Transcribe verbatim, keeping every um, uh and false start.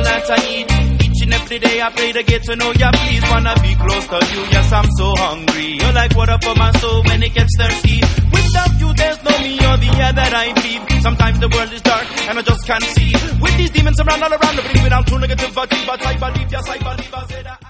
that I need. Each and every day I pray to get to know ya. Please wanna be close to you. Yes, I'm so hungry. You're like water for my soul when it gets thirsty. Without you, there's no me or the air that I breathe. Sometimes the world is dark and I just can't see. With these demons around all around, to bring me down to negativity, but I believe, yes, I believe I said that.